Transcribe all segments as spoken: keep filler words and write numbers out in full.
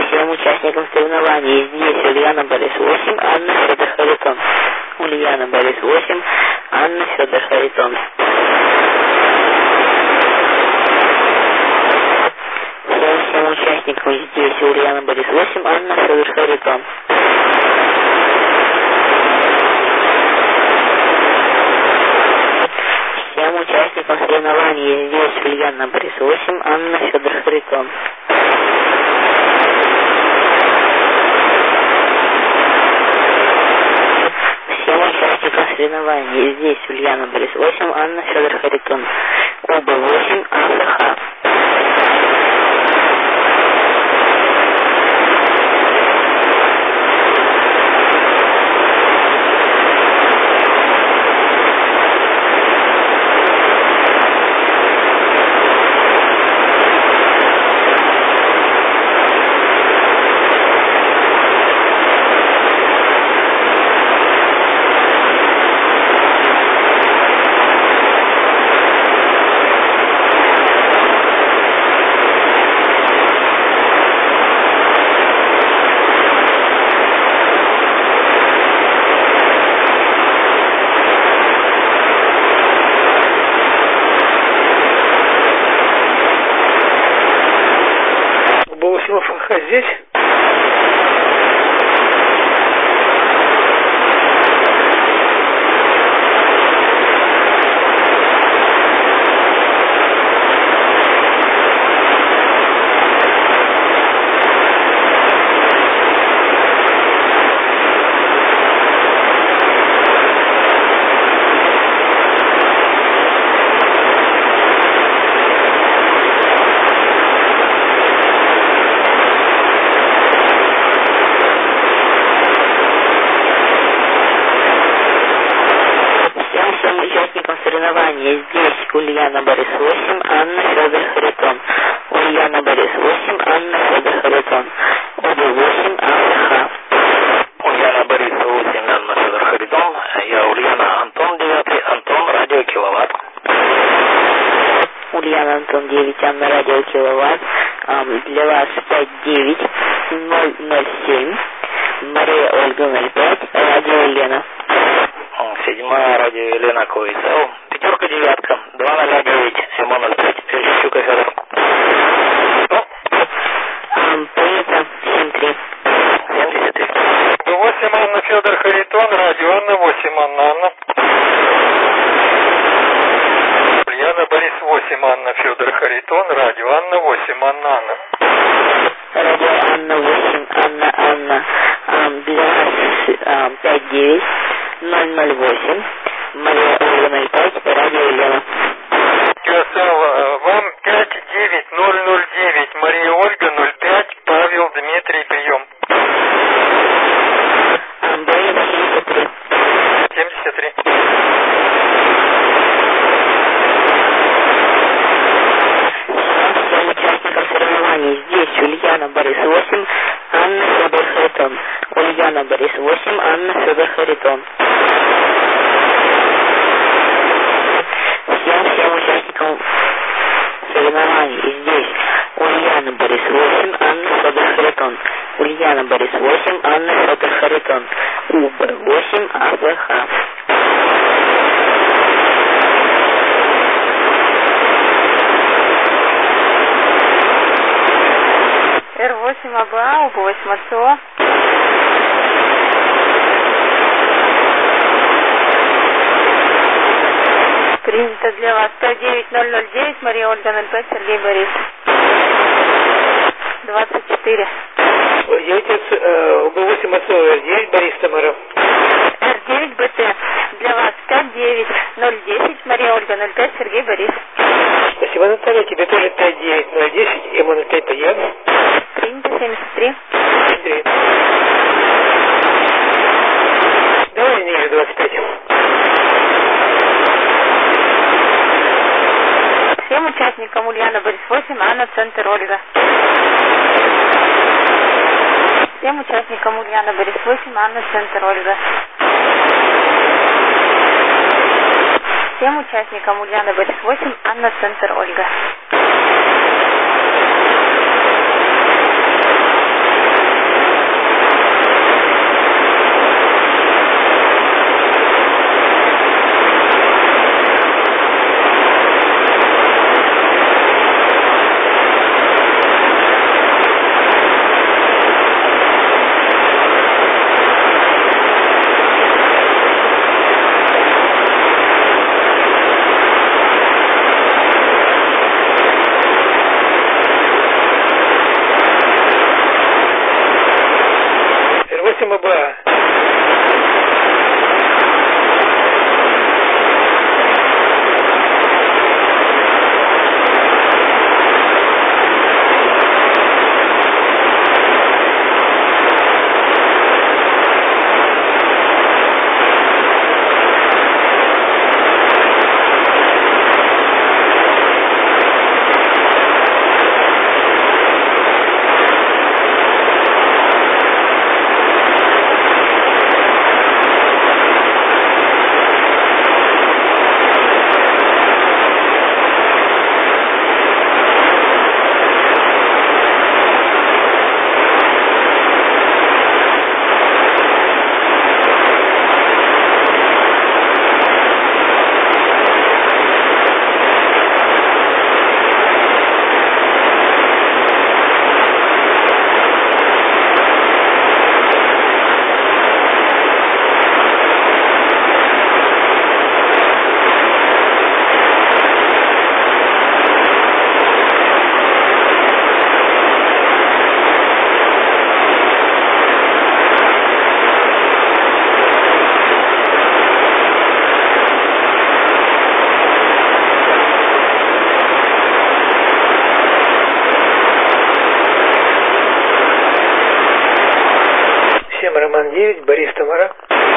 Всем участникам соревнований здесь Ульяна Борис восемь, Анна Федор Харитон. Ульяна Борис восемь, Анна Федор Харитон. Всем, всем участникам здесь Ульяна Борис восемь, Анна Федор Харитон. Всем участникам соревнований здесь Ульяна Борис восемь, Анна Федор Харитон. Всем участникам соревнований здесь Ульяна Борис восемь, Анна Федор Харитон. Оба восемь, АФХ. Здесь? Соревнования здесь Ульяна Борис восемь, Анна Федор Харитон. Ульяна Борис восемь, Анна Федор Харитон. Оба восемь, АФХ. Ульяна Борис восемь, Анна Федор Харитон. Я Ульяна Антон девять, Антон радио Киловатт. Ульяна Антон девять, Анна радио Киловатт. Для вас пять девять ноль ноль семь. Мария Ольга ноль пять, радио Елена. Седьмая радио Елена Ковицел. Пятерка, девятка, два ноль девять, Симон ноль пять, Ильчук и Федор. Принято, семь три. семьдесят три. восемь Анна Федор Харитон, радио Анна, восемь Анна Анна. Ульяна Борис восемь, Анна Федор Харитон, радио Анна, восемь Анна Анна. Радио Анна восемь, Анна Анна. Для вас пять девять ноль ноль восемь. Мария Ольга ноль пять, радио Елена. Красава, вам пять девять ноль ноль девять, Мария Ольга ноль пять, Павел Дмитрий, прием. семьдесят три. семьдесят три. Всем участникам соревнований здесь Ульяна Борис восемь, Анна Федор Харитон. Ульяна Борис восемь, Анна Федор Харитон. Всем, всем участникам соревнований здесь Ульяна Борис восемь, Анна Федор Харитон. Ульяна Борис восемь, Анна Федор Харитон. УБ восемь, АФХ. Р восемь АБА, УБ восемь АЦО. Принято для вас пять девять ноль ноль девять, Мария Ольга ноль пять, Сергей Борис. двадцать четыре. Я отец УБ восемь АЦО, Р девять, Борис Тамара. Р девять БТ. Для вас пять девять ноль десять, Мария Ольга ноль пять, Сергей Борис. Спасибо, Наталья. Тебе тоже пять девять ноль десять, М ноль пять Таян. Принято, семьдесят три. семьдесят три. Давай ниже двадцать пять. Всем участникам Ульяна Борис восемь, Анна Центр Ольга. Всем участникам Ульяна Борис восемь, Анна Центр Ольга. Всем участникам Ульяна Борис восемь, Анна Центр Ольга. Слушаем оба. Роман девять, Борис, Тамара.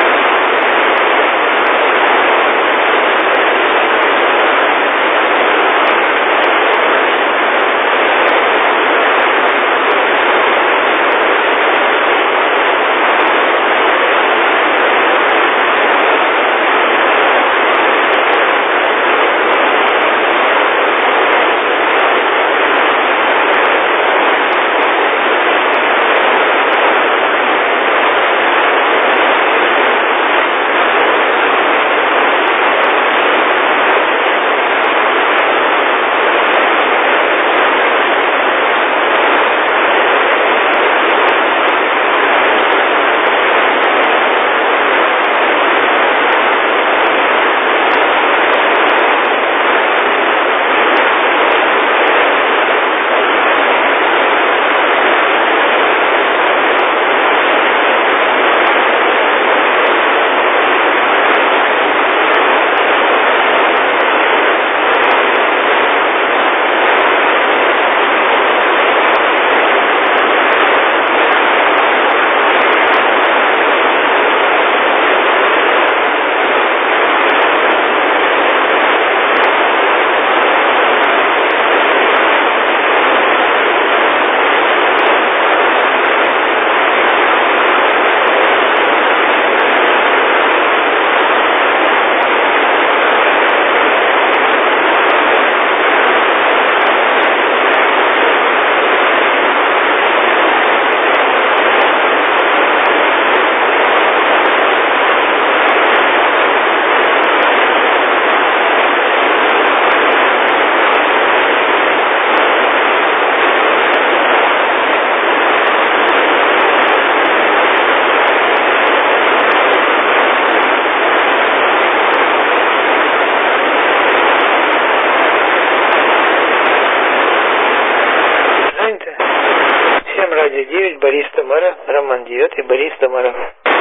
девять, Борис, Тамара, Роман девять, Борис, Тамара.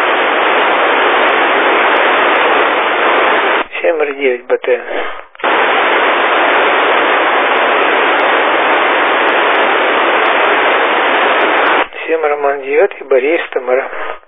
семь эр девять, БТ. семь, Роман девять, Борис, Тамара.